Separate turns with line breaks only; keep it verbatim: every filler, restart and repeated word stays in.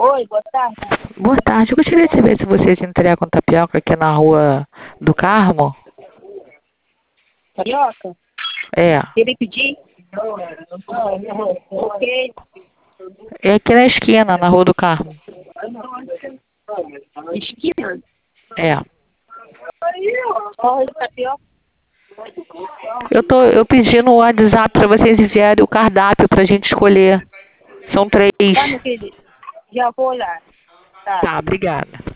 Oi, boa tarde.
Boa tarde. Eu gostaria de saber se vocês entregam tapioca aqui na Rua do Carmo.
Carioca?
É.
Queria pedir? Ok.
É aqui na esquina, na Rua do Carmo.
Esquina?
É.
Oi, tapioca?
Eu, tô, eu pedi no WhatsApp para vocês enviarem o cardápio para a gente escolher. São três.
Tá, meu querido? Já vou olhar. Tá.
Tá, obrigada.